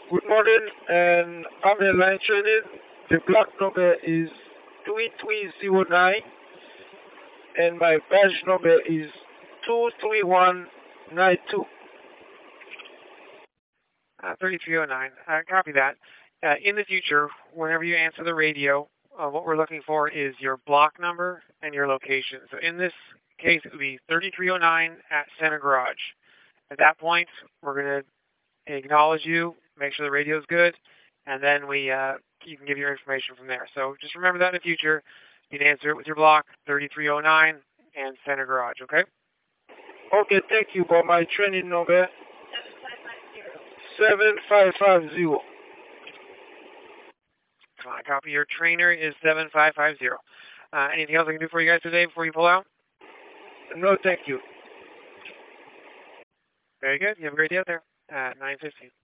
Good morning, and I'm the line training. The block number is 3309, and my badge number is 23192. 3309. Copy that. In the future, whenever you answer the radio, what we're looking for is your block number and your location. So in this case, it would be 3309 at Center Garage. At that point, we're going to acknowledge you, make sure the radio is good, and then you can give your information from there. So just remember that in the future. You can answer it with your block, 3309 and Center Garage, okay? Okay, thank you. But my training number 7550. Copy. Your trainer is 7550. Anything else I can do for you guys today before you pull out? No, thank you. Very good. You have a great day out there at 9:15.